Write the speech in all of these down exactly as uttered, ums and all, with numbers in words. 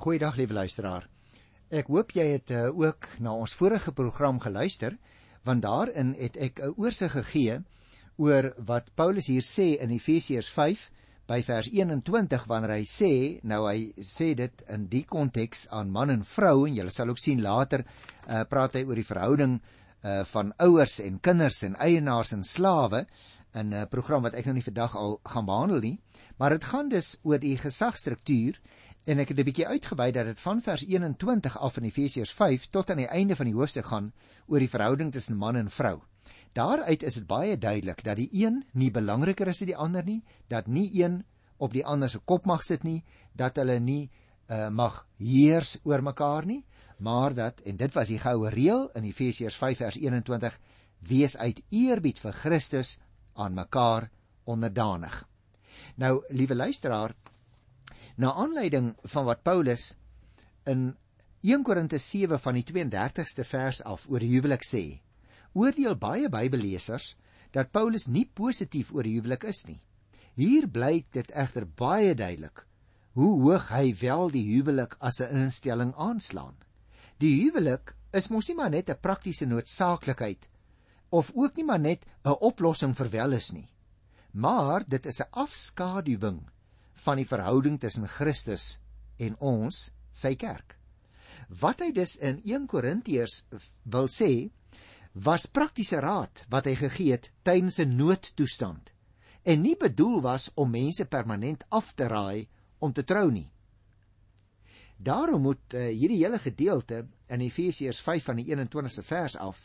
Goeiedag, liewe luisteraar. Ek hoop jy het uh, ook na ons vorige program geluister, want daarin het ek 'n oorsig gegee oor wat Paulus hier sê in Efesiërs vyf, by vers eenentwintig, wanneer hy sê, nou hy sê dit in die konteks aan man en vrou, en julle sal ook sien later, uh, praat hy oor die verhouding uh, van ouers en kinders en eienaars en slawe, in 'n program wat ek nou nie vandag al gaan behandel nie, maar dit gaan dus oor die gesagsstruktuur, en ek het 'n bietjie uitgewy dat dit van vers eenentwintig af in Efesiërs vyf tot aan die einde van die hoofstuk gaan oor die verhouding tussen man en vrou. Daaruit is dit baie duidelik dat die een nie belangriker is as die ander nie, dat nie een op die ander se kop mag sit nie, dat hulle nie uh, mag heers oor mekaar nie, maar dat, en dit was die goue reël in Efesiërs vyf vers eenentwintig, wees uit eerbied vir Christus aan mekaar onderdanig. Nou, liewe luisteraar, na aanleiding van wat Paulus in eerste Korintiërs sewe van die twee-en-dertigste vers af oor die huwelik sê, oordeel baie Bybellesers dat Paulus nie positief oor die huwelik is nie. Hier blyk dit egter baie duidelik hoe hoog hy wel die huwelik as 'n instelling aanslaan. Die huwelik is mos nie maar net 'n praktiese noodsaaklikheid of ook nie maar net 'n oplossing vir welis nie, maar dit is 'n afskaduwing van die verhouding tussen Christus en ons, sy kerk. Wat hy dus in eerste Korintiërs wil sê, was praktiese raad wat hy gegee het tydens 'n noodtoestand, en nie bedoel was om mense permanent af te raai om te trou nie. Daarom moet uh, hierdie hele gedeelte in Efesiërs vyf van die eenentwintigste vers af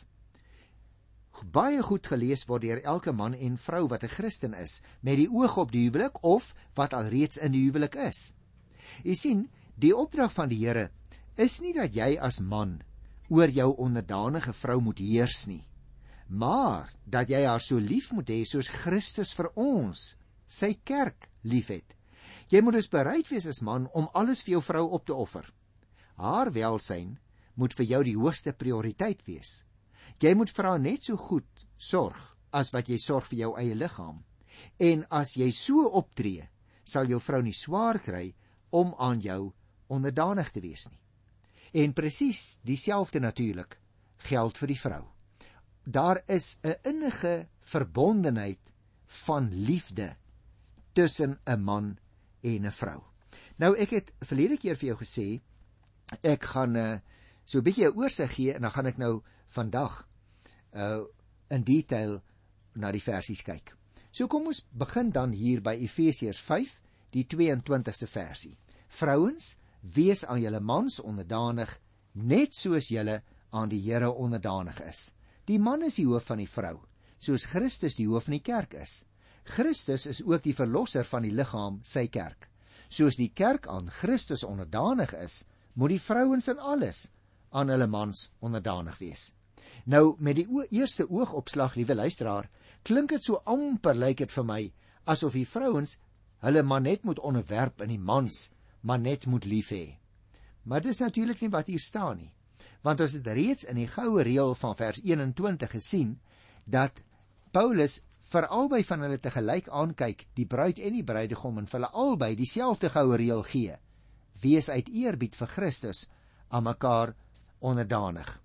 baie goed gelees word deur elke man en vrou wat 'n Christen is, met die oog op die huwelik of wat alreeds in die huwelik is. Jy sien, die opdrag van die Here is nie dat jy as man oor jou onderdanige vrou moet heers nie, maar dat jy haar so lief moet hê soos Christus vir ons, sy kerk, liefhet. Jy moet dus bereid wees as man om alles vir jou vrou op te offer. Haar welsyn moet vir jou die hoogste prioriteit wees. Jy moet vir haar net so goed sorg as wat jy sorg vir jou eie liggaam. En as jy so optree, sal jou vrou nie swaar kry om aan jou onderdanig te wees nie. En presies dieselfde natuurlik geld vir die vrou. Daar is 'n innige verbondenheid van liefde tussen 'n man en 'n vrou. Nou, ek het verlede keer vir jou gesê, ek gaan uh, so 'n bietjie 'n oorsig gee, en dan gaan ek nou vandag uh, in detail na die versies kyk. So kom ons begin dan hier by Efesiërs vyf, die twee-en-twintigste versie. Vrouens, wees aan julle mans onderdanig, net soos julle aan die Here onderdanig is. Die man is die hoof van die vrou, soos Christus die hoof van die kerk is. Christus is ook die verlosser van die liggaam, sy kerk. Soos die kerk aan Christus onderdanig is, moet die vrouens in alles aan hulle mans onderdanig wees. Nou, met die o- eerste oogopslag, liewe luisteraar, klink dit so amper, lyk dit vir my, asof die vrouens hulle maar net moet onderwerp en die mans maar net moet lief hê. Maar dis natuurlik nie wat hier staan nie, want ons het reeds in die goue reël van vers eenentwintig gesien, dat Paulus vir albei van hulle tegelyk aankyk, die bruid en die bruidegom, en vir hulle albei dieselfde goue reël gee. Wees uit eerbied vir Christus aan mekaar onderdanig.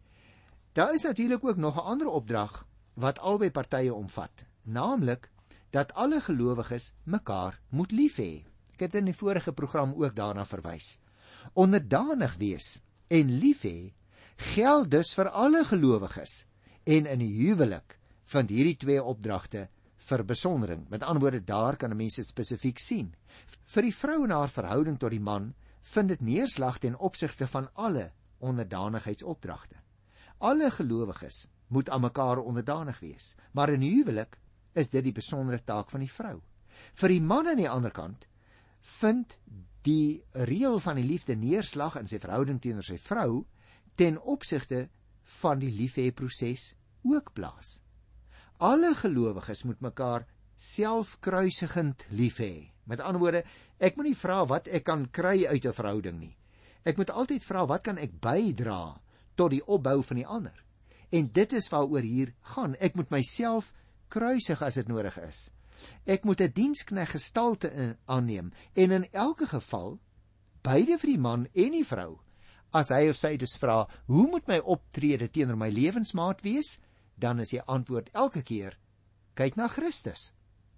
Daar is natuurlik ook nog 'n ander opdrag wat albei partye omvat, naamlik dat alle gelowiges mekaar moet lief hê. Ek het in die vorige program ook daarna verwys. Onderdanig wees en lief hê geld dus vir alle gelowiges, en in die huwelik vind hierdie twee opdragte vir besondering. Met ander woorde, daar kan 'n mens dit spesifiek sien. Vir die vrou en haar verhouding tot die man vind dit neerslag ten opsigte van alle onderdanigheidsopdragte. Alle gelowiges moet aan mekaar onderdanig wees, maar in die huwelik is dit die besondere taak van die vrou. Vir die man aan die ander kant vind die reël van die liefde neerslag in sy verhouding teenoor sy vrou ten opsigte van die liefhê-proses ook plaas. Alle gelowiges moet mekaar selfkruisigend lief hê. Met ander woorde, ek moet nie vra wat ek kan kry uit 'n verhouding nie. Ek moet altyd vra wat kan ek bydra tot die opbou van die ander. En dit is waaroor hier gaan. Ek moet myself kruisig as dit nodig is. Ek moet 'n dienskneg gestalte aanneem en in elke geval beide vir die man en die vrou. As hy of sy dus vra, hoe moet my optrede teenoor my lewensmaat wees? Dan is die antwoord elke keer, kyk na Christus.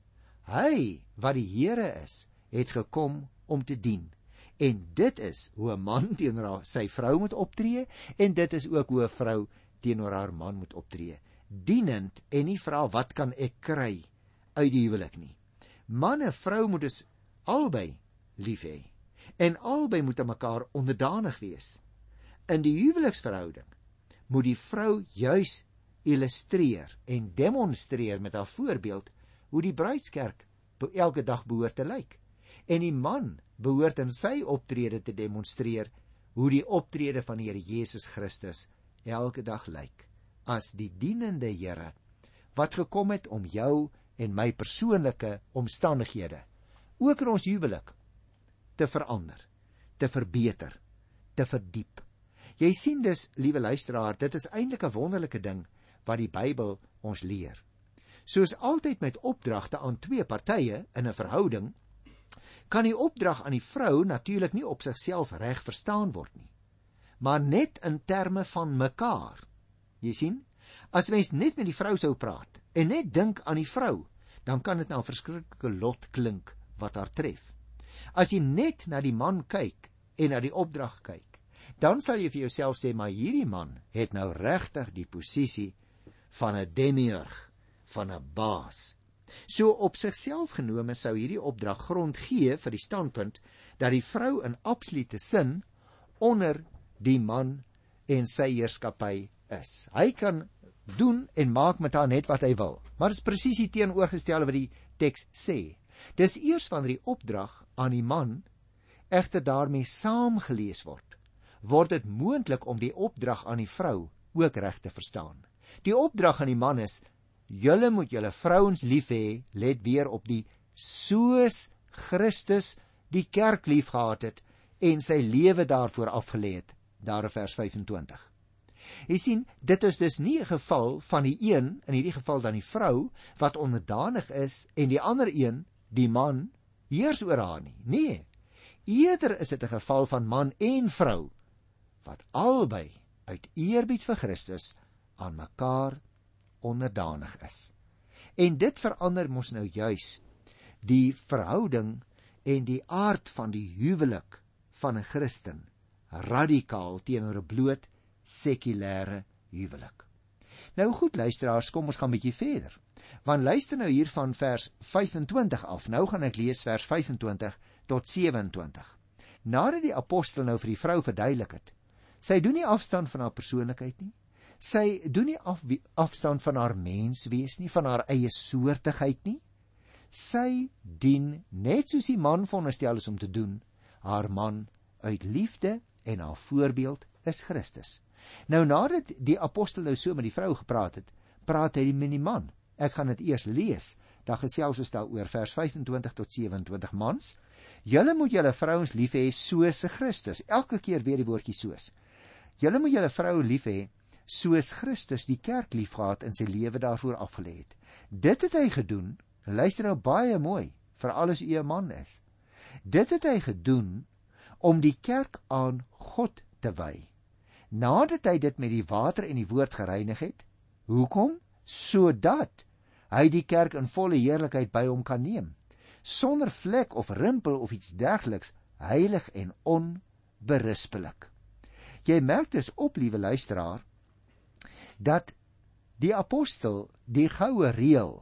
Hy, wat die Here is, het gekom om te dien. En dit is hoe 'n man teenoor sy vrou moet optree, en dit is ook hoe 'n vrou teenoor haar man moet optree. Dienend en nie vra wat kan ek kry uit die huwelik nie. Man en vrou moet dus albei lief hê, en albei moet aan mekaar onderdanig wees. In die huweliksverhouding moet die vrou juis illustreer en demonstreer met haar voorbeeld hoe die bruidskerk elke dag behoort te lyk. En die man behoort in sy optrede te demonstreer hoe die optrede van die Here Jesus Christus elke dag lyk, as die dienende Here wat gekom het om jou en my persoonlike omstandighede, ook in ons huwelik, te verander, te verbeter, te verdiep. Jy sien dus, liewe luisteraar, dit is eintlik 'n wonderlike ding wat die Bybel ons leer. Soos altyd met opdragte aan twee partye in 'n verhouding, kan die opdrag aan die vrou natuurlik nie op sigself reg verstaan word nie, maar net in terme van mekaar. Jy sien, as mens net met die vrou sou praat en net dink aan die vrou, dan kan dit nou 'n verskriklike lot klink wat haar tref. As jy net na die man kyk en na die opdrag kyk, dan sal jy vir jouself sê, maar hierdie man het nou regtig die posisie van 'n demiurg, van 'n baas. So op sigself genome sou hierdie opdrag grond gee vir die standpunt dat die vrou in absolute sin onder die man en sy heerskappy is. Hy kan doen en maak met haar net wat hy wil. Maar dit is presies die teenoorgestelde wat die teks sê. Dis eers wanneer die opdrag aan die man egter daarmee saamgelees word, word dit moontlik om die opdrag aan die vrou ook reg te verstaan. Die opdrag aan die man is, julle moet julle vrouens lief hê, let weer op die soos Christus die kerk lief gehad het en sy lewe daarvoor afgelê het, daar in vers vyf-en-twintig. Jy sien, dit is dus nie 'n geval van die een, in hierdie geval dan die vrou, wat onderdanig is en die ander een, die man, heers oor haar nie. Nee, eerder is dit 'n geval van man en vrou, wat albei uit eerbied vir Christus aan mekaar onderdanig is. En dit verander mos nou juis die verhouding en die aard van die huwelik van 'n Christen radikaal teenoor 'n bloot sekulêre huwelik. Nou goed, luisteraars, kom ons gaan 'n bietjie verder. Want luister nou hier van vers vyf-en-twintig af. Nou gaan ek lees vers vyf-en-twintig tot sewe-en-twintig. Nadat die apostel nou vir die vrou verduidelik het, sy doen nie afstand van haar persoonlikheid nie. Sy doen nie af, afstand van haar menswees nie, van haar eie soortigheid nie. Sy dien, net soos die man veronderstel is om te doen, haar man uit liefde, en haar voorbeeld is Christus. Nou nadat die apostel nou so met die vrou gepraat het, praat hy met die man. Ek gaan dit eers lees, dan gesels ons daaroor, vers vyf-en-twintig tot sewe-en-twintig. Mans, julle moet julle vrouens lief hê soos Christus. Elke keer weer die woordjie soos. Julle moet julle vrou lief hê soos Christus die kerk liefgehad en sy lewe daarvoor afgelê het. Dit het hy gedoen, luister nou baie mooi, veral as u 'n man is. Dit het hy gedoen om die kerk aan God te wy. Nadat hy dit met die water en die woord gereinig het, hoekom? Sodat hy die kerk in volle heerlikheid by hom kan neem, sonder vlek of rimpel of iets dergeliks, heilig en onberispelik. Jy merk dus op, liewe luisteraar, dat die apostel die goue reël,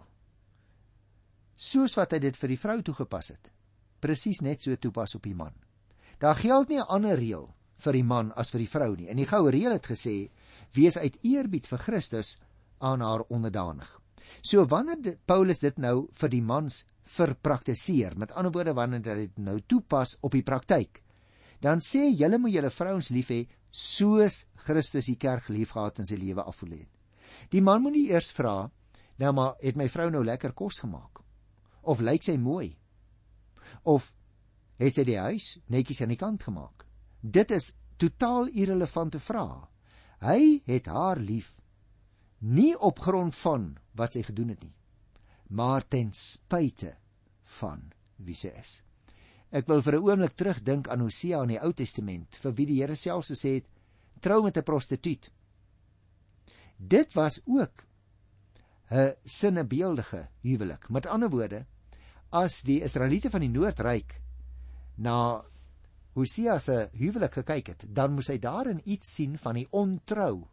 soos wat hy dit vir die vrou toegepas het, presies net so toepas op die man. Daar geld nie 'n ander reël vir die man as vir die vrou nie. En die goue reël het gesê, wees uit eerbied vir Christus aan haar onderdanig. So wanneer Paulus dit nou vir die mans verpraktiseer, met ander woorde wanneer hy dit nou toepas op die praktyk, dan sê julle moet julle vrouens lief hê soos Christus die kerk liefgehad en sy lewe afgelê het. Die man moet nie eers vra, nou maar het my vrou nou lekker kos gemaak, of lyk sy mooi, of het sy die huis netjies aan die kant gemaak. Dit is totaal irrelevante vrae. Hy het haar lief, nie op grond van wat sy gedoen het nie, maar ten spyte van wie sy is. Ek wil vir 'n oomblik terugdink aan Hosea in die Ou Testament, vir wie die Here self gesê het, trou met 'n prostituut. Dit was ook 'n sinnebeeldige huwelik. Met ander woorde, as die Israeliete van die Noordryk na Hosea se huwelik gekyk het, dan moes hy daarin iets sien van die ontrou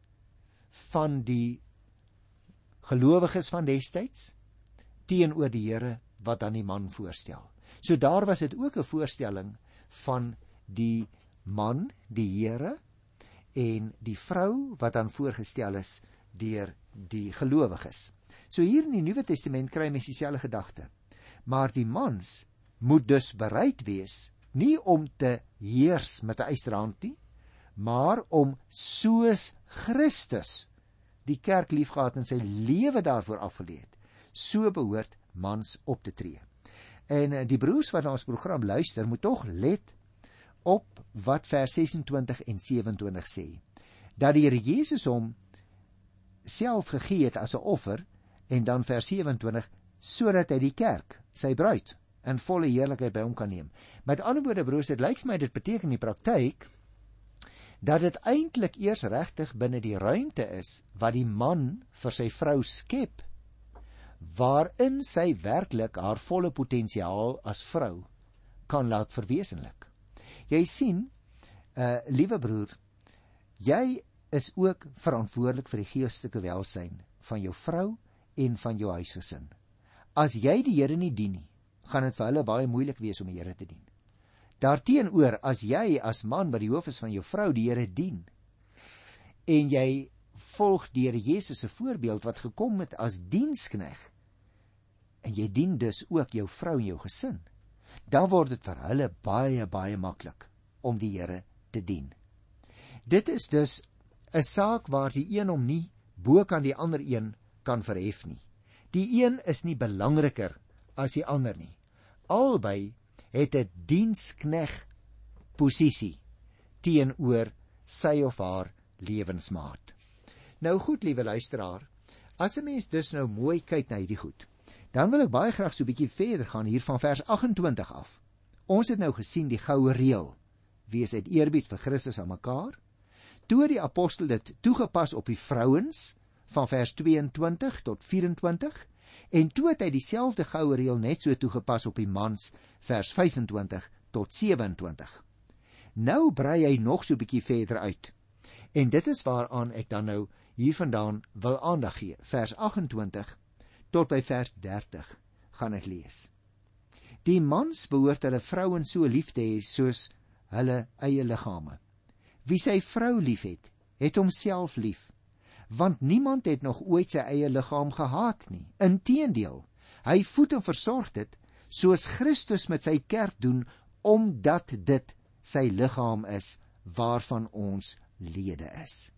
van die gelowiges van destyds teenoor die Here wat aan die man voorstel. So daar was dit ook 'n voorstelling van die man, die Here, en die vrou wat dan voorgestel is deur die gelowiges. So hier in die Nuwe Testament kry mens dieselfde gedagte. Maar die mans moet dus bereid wees, nie om te heers met 'n ysterhand nie, maar om soos Christus die kerk liefgehad en sy lewe daarvoor afgelê het, so behoort mans op te tree. En die broers wat na ons program luister, moet tog let op wat vers sesentwintig en sewenentwintig sê, dat die Here Jesus hom self gegee het as 'n offer, en dan vers sewenentwintig, sodat hy die kerk, sy bruid, in volle heerlikheid by hom kan neem. Met ander woorde, broers, dit lyk vir my, dit beteken in die praktyk, dat dit eintlik eers regtig binne die ruimte is, wat die man vir sy vrou skep, waarin sy werklik haar volle potensiaal as vrou kan laat verwesenlik. Jy sien, uh, liewe broer, jy is ook verantwoordelik vir die geestelike welsyn van jou vrou en van jou huisgesin. As jy die Here nie dien nie, gaan dit vir hulle baie moeilik wees om die Here te dien. Daarteenoor, as jy as man wat die hoof is van jou vrou die Here dien, en jy volg die Here Jesus se voorbeeld wat gekom het as dienskneg, en jy dien dus ook jou vrou en jou gesin, dan word dit vir hulle baie, baie maklik om die Here te dien. Dit is dus 'n saak waar die een hom nie bo kan die ander een kan verhef nie. Die een is nie belangriker as die ander nie. Albei het 'n dienskneg posisie teenoor sy of haar lewensmaat. Nou goed, liewe luisteraar, as 'n mens dus nou mooi kyk na hierdie goed, dan wil ek baie graag so 'n bietjie verder gaan hier van vers agt-en-twintig af. Ons het nou gesien die goue reël, wees uit eerbied vir Christus aan mekaar. Toe die apostel dit toegepas op die vrouens van vers twee-en-twintig tot vyf-en-twintig, en toe het hy dieselfde goue reël net so toegepas op die mans vers vyf-en-twintig tot sewe-en-twintig. Nou brei hy nog so 'n bietjie verder uit. En dit is waaraan ek dan nou hiervandaan wil aandag gee. Vers agt-en-twintig tot by vers dertig gaan ek lees. Die mans behoort hulle vrouens so lief te hê soos hulle eie liggame. Wie sy vrou lief het, het homself lief, want niemand het nog ooit sy eie liggaam gehaat nie. Inteendeel, hy voed en versorg dit, soos Christus met sy kerk doen, omdat dit sy liggaam is, waarvan ons lede is.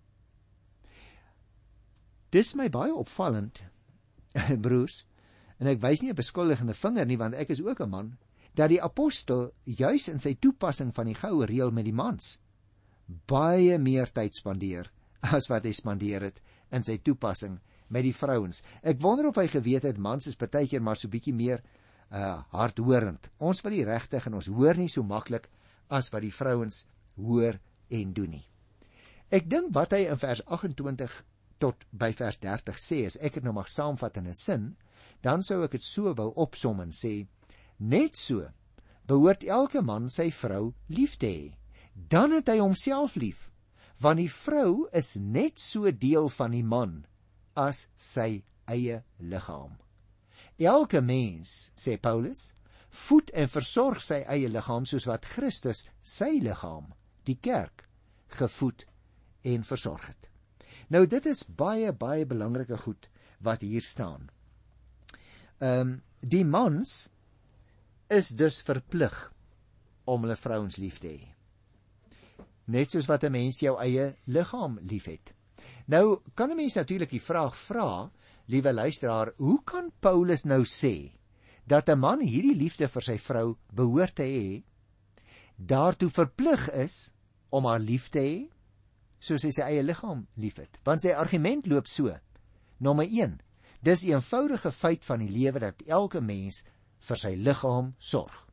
Dis my baie opvallend, broers, en ek wys nie 'n beskuldigende vinger nie, want ek is ook 'n man, dat die apostel juis in sy toepassing van die goue reël met die mans baie meer tyd spandeer as wat hy spandeer het in sy toepassing met die vrouens. Ek wonder of hy geweet het, mans is partykeer maar so bietjie meer uh, hardhorend. Ons wil nie regtig en ons hoor nie so maklik as wat die vrouens hoor en doen nie. Ek dink wat hy in vers agt-en-twintig tot by vers dertig sê, as ek dit nou mag saamvat in 'n sin, dan sou ek dit so wou opsom en sê, net so behoort elke man sy vrou lief te hê. Dan het hy homself lief, want die vrou is net so deel van die man as sy eie liggaam. Elke mens, sê Paulus, voed en versorg sy eie liggaam soos wat Christus sy liggaam, die kerk, gevoed en versorg het. Nou dit is baie, baie belangrike goed wat hier staan. Um, die mans is dus verplig om hulle vrouens lief te hê. Net soos wat 'n mens jou eie liggaam lief het. Nou kan 'n mens natuurlik die vraag vra, liewe luisteraar, hoe kan Paulus nou sê dat 'n man hierdie liefde vir sy vrou behoort te hê, daartoe verplig is om haar lief te hê, soos hy sy eie liggaam liefhet? Want sy argument loop so. Nommer een, dis die eenvoudige feit van die lewe dat elke mens vir sy liggaam sorg.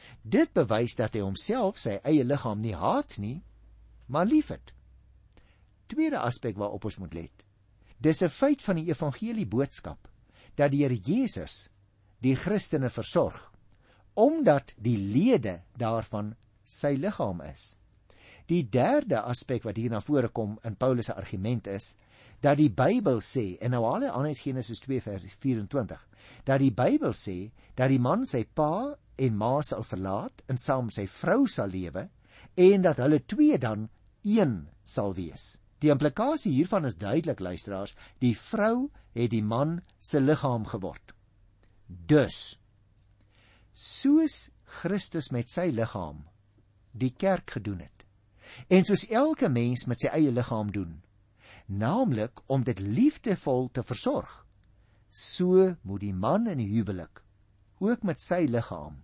Dit bewys dat hy homself, sy eie liggaam nie haat nie, maar liefhet. Tweede aspek waarop ons moet let. Dis 'n feit van die evangelie boodskap, dat die Here Jesus die Christene versorg, omdat die lede daarvan sy liggaam is. Die derde aspek wat hier na vore kom in Paulus se argument is, dat die Bybel sê, en nou haal hy aan uit Genesis twee vers vyf-en-twintig, dat die Bybel sê, dat die man sy pa en ma sal verlaat, en saam sy vrou sal lewe, en dat hulle twee dan een sal wees. Die implikasie hiervan is duidelik, luisteraars, die vrou het die man se liggaam geword. Dus, soos Christus met sy liggaam die kerk gedoen het, en soos elke mens met sy eie liggaam doen, naamlik om dit liefdevol te versorg, so moet die man in die huwelik ook met sy liggaam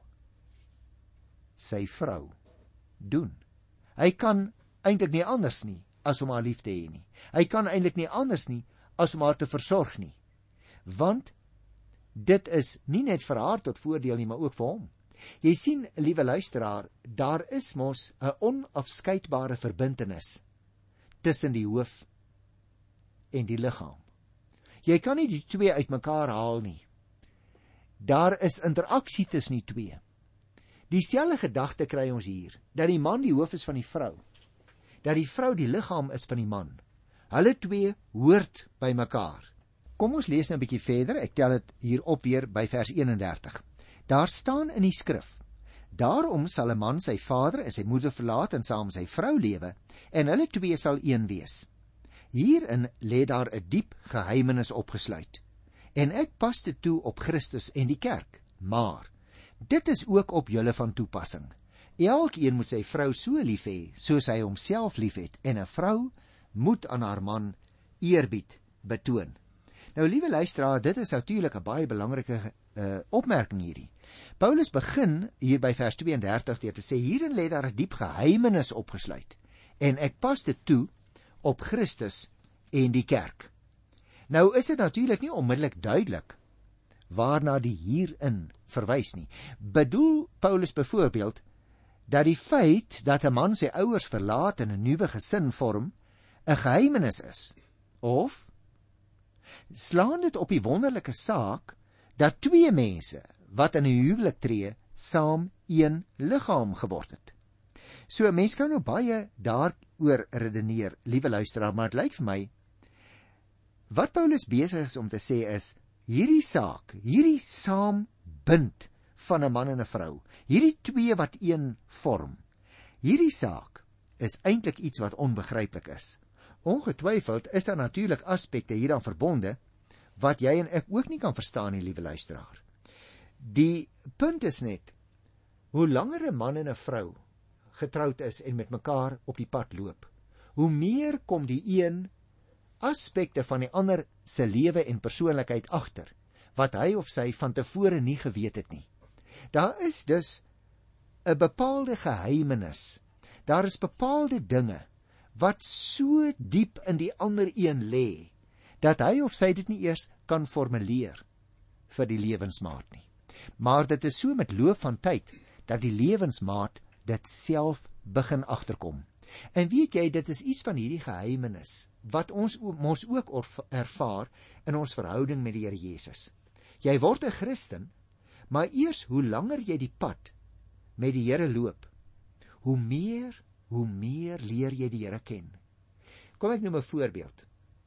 sy vrou doen. Hy kan eintlik nie anders nie as om haar lief te hê nie. Hy kan eintlik nie anders nie as om haar te versorg nie. Want dit is nie net vir haar tot voordeel nie, maar ook vir hom. Jy sien, liewe luisteraar, daar is mos 'n onafskeidbare verbintenis tussen die hoof en die liggaam. Jy kan nie die twee uitmekaar haal nie. Daar is interaksie tussen die twee. Dieselfde gedagte kry ons hier, dat die man die hoof is van die vrou, dat die vrou die liggaam is van die man. Hulle twee hoort by mekaar. Kom ons lees nou 'n bietjie verder, ek tel dit hier op weer by vers eenendertig. Daar staan in die skrif, daarom sal 'n man sy vader en sy moeder verlaat en saam sy vrou lewe, en hulle twee sal een wees. Hierin lê daar 'n diep geheimenis opgesluit, en ek pas dit toe op Christus en die kerk, maar dit is ook op julle van toepassing. Elkeen moet sy vrou so lief hê, soos hy homself liefhet, en 'n vrou moet aan haar man eerbied betoon. Nou, liewe luisteraar, dit is natuurlik 'n baie belangrike uh, opmerking hierdie. Paulus begin hier by vers tweeëndertig deur te sê, hierin lê daar 'n diep geheimenis opgesluit, en ek pas dit toe op Christus en die kerk. Nou is dit natuurlik nie onmiddellik duidelik waarna die hierin verwys nie. Bedoel Paulus byvoorbeeld dat die feit dat 'n man sy ouers verlaat en 'n nuwe gesin vorm 'n geheimenis is, of slaan dit op die wonderlike saak dat twee mense wat in 'n huwelik tree saam een liggaam geword het. So 'n mens kan nou baie daaroor redeneer, liewe luisteraar, maar dit lyk vir my wat Paulus besig is om te sê is, hierdie saak, hierdie saambind van 'n man en 'n vrou, hierdie twee wat een vorm, hierdie saak is eintlik iets wat onbegryplik is. Ongetwyfeld is daar natuurlik aspekte hieraan verbonde wat jy en ek ook nie kan verstaan nie, liewe luisteraar. Die punt is net, hoe langer 'n man en 'n vrou getroud is en met mekaar op die pad loop, hoe meer kom die een aspekte van die ander se lewe en persoonlikheid agter, wat hy of sy van tevore nie geweet het nie. Daar is dus 'n bepaalde geheimenis, daar is bepaalde dinge wat so diep in die ander een lê, dat hy of sy dit nie eers kan formuleer vir die lewensmaat nie. Maar dit is so met loop van tyd, dat die lewensmaat dit self begin agterkom. En weet jy, dit is iets van hierdie geheimenis, wat ons ons ook ervaar in ons verhouding met die Here Jesus. Jy word 'n Christen, maar eers hoe langer jy die pad met die Here loop, hoe meer, hoe meer leer jy die Here ken. Kom ek noem 'n voorbeeld.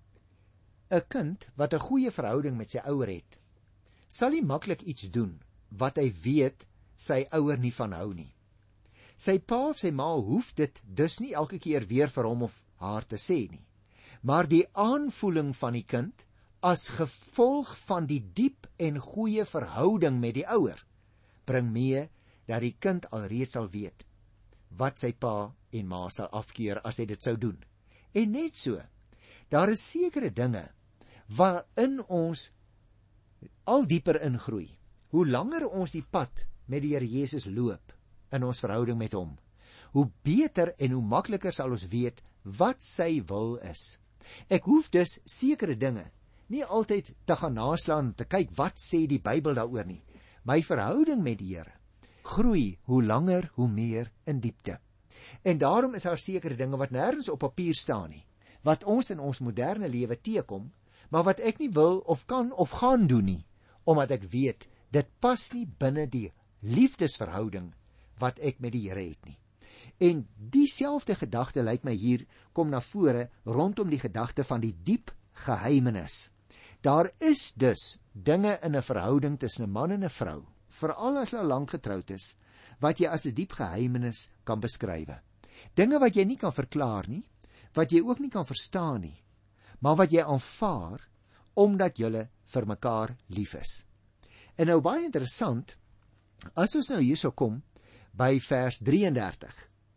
'n Kind wat 'n goeie verhouding met sy ouer het, sal nie maklik iets doen wat hy weet sy ouer nie van hou nie. Sy pa of sy ma hoef dit dus nie elke keer weer vir hom of haar te sê nie. Maar die aanvoeling van die kind, as gevolg van die diep en goeie verhouding met die ouer, bring mee dat die kind alreeds sal weet wat sy pa en ma sal afkeer as hy dit sou doen. En net so, daar is sekere dinge waarin ons al dieper ingroei. Hoe langer ons die pad met die Here Jesus loop in ons verhouding met hom, hoe beter en hoe makliker sal ons weet wat sy wil is. Ek hoef dus sekere dinge nie altyd te gaan naslaan en te kyk wat sê die Bybel daaroor nie. My verhouding met die Here groei hoe langer, hoe meer in diepte. En daarom is daar sekere dinge wat nêrens op papier staan nie, wat ons in ons moderne lewe teekom, maar wat ek nie wil of kan of gaan doen nie, omdat ek weet, dit pas nie binne die liefdesverhouding wat ek met die Here het nie. En dieselfde gedagte lyk my hier kom na vore rondom die gedagte van die diep geheimenis. Daar is dus dinge in 'n verhouding tussen 'n man en 'n vrou, veral as hulle lank getroud is, wat jy as 'n diep geheimenis kan beskryf. Dinge wat jy nie kan verklaar nie, wat jy ook nie kan verstaan nie, maar wat jy aanvaar omdat julle vir mekaar lief is. En nou baie interessant, as ons nou hierso kom by vers drieëndertig,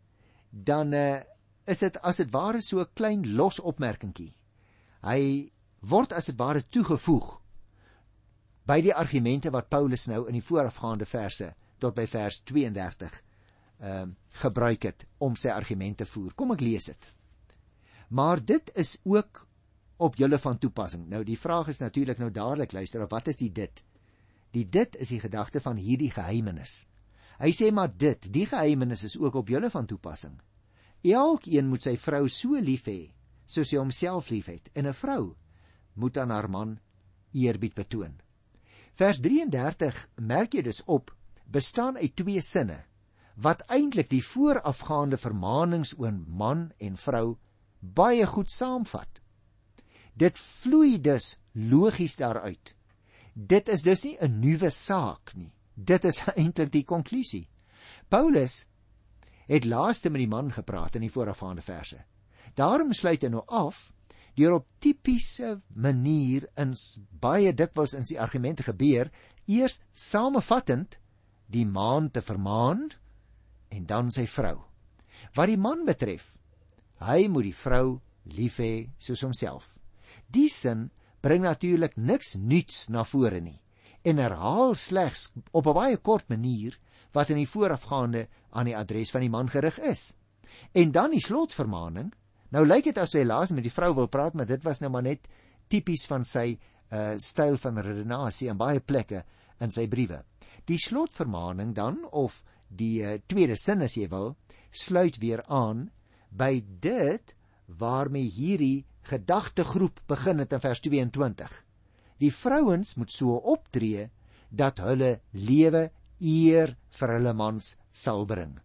dan uh, is dit as dit ware so 'n klein los opmerkingkie. Hy word as dit ware toegevoeg by die argumente wat Paulus nou in die voorafgaande verse tot by vers tweeëndertig uh, gebruik het om sy argumente te voer. Kom ek lees dit. Maar dit is ook op julle van toepassing. Nou die vraag is natuurlik nou dadelik, luister, wat is die dit? Die dit is die gedagte van hierdie geheimenis. Hy sê maar dit, die geheimenis is ook op julle van toepassing. Elkeen moet sy vrou so lief hê, soos hy homself lief het, en 'n vrou moet aan haar man eerbied betoon. Vers drieëndertig, merk jy dus op, bestaan uit twee sinne, wat eintlik die voorafgaande vermaanings oor man en vrou baie goed saamvat. Dit vloei dus logies daaruit. Dit is dus nie 'n nuwe saak nie. Dit is eintlik die konklusie. Paulus het laaste met die man gepraat in die voorafgaande verse. Daarom sluit hy nou af deur op tipiese manier in baie dikwels in sy argumente gebeur, eers samevattend die man te vermaan en dan sy vrou. Wat die man betref, hy moet die vrou lief hê soos homself. Die sin bring natuurlik niks nuuts na vore nie en herhaal slegs op 'n baie kort manier wat in die voorafgaande aan die adres van die man gerig is. En dan die slotvermaning. Nou lyk dit asof hy laas met die vrou wil praat, maar dit was nou maar net tipies van sy uh, styl van redenasie in baie plekke in sy briewe. Die slotvermaning dan, of die uh, tweede sin as jy wil, sluit weer aan by dit waarmee hierdie gedagtegroep begin het in vers tweeëntwintig. Die vrouens moet so optree dat hulle lewe eer vir hulle mans sal bring.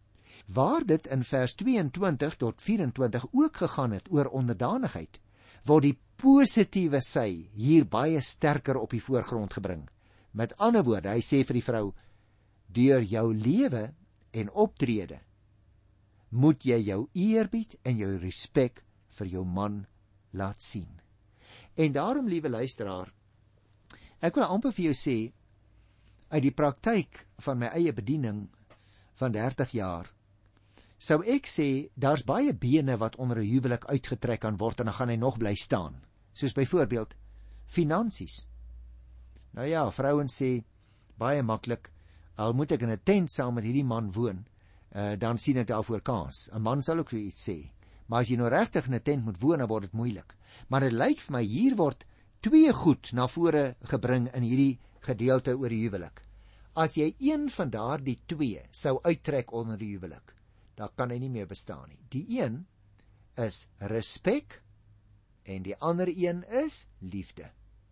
Waar dit in vers tweeëntwintig tot vyf-en-twintig ook gegaan het oor onderdanigheid, word die positiewe sy hier baie sterker op die voorgrond gebring. Met ander woorde, hy sê vir die vrou, deur jou lewe en optrede moet jy jou eerbied en jou respek vir jou man laat sien. En daarom, liewe luisteraar, ek wil amper vir jou sê, uit die praktyk van my eie bediening van dertig jaar, sou ek sê, daar's baie bene wat onder 'n huwelik uitgetrek kan word en dan gaan hy nog bly staan. Soos byvoorbeeld finansies. Nou ja, vrouens sê baie maklik, al moet ek in 'n tent saam met hierdie man woon, uh, dan sien ek daarvoor kans. 'n Man sal ook so iets sê. Maar as jy nou regtig in 'n tent moet woon, dan word dit moeilik. Maar dit lyk vir my hier word twee goed na vore gebring in hierdie gedeelte oor die huwelik. As jy een van daardie twee sou uittrek onder die huwelik, dan kan hy nie meer bestaan nie. Die een is respek en die ander een is liefde.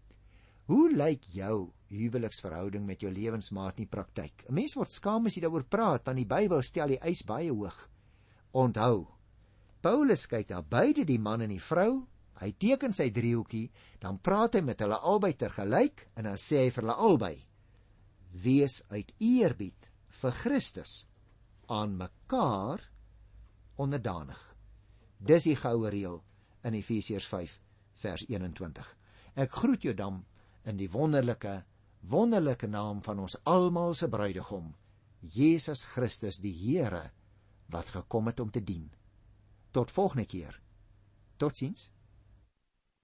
Hoe lyk jou huweliksverhouding met jou lewensmaat in die praktyk? 'n Mens word skaam as jy daaroor praat, want die Bybel stel die eis baie hoog. Onthou, Paulus kyk na beide die man en die vrou, hy teken sy driehoekie, dan praat hy met hulle albei tergelyk en dan sê hy vir hulle albei, wees uit eerbied vir Christus aan mekaar onderdanig. Dis die goue reël in Efesiërs vyf vers eenentwintig. Ek groet jou dan in die wonderlike, wonderlike naam van ons almal se bruidegom, Jesus Christus die Here, wat gekom het om te dien. Tot volgende keer. Totsiens.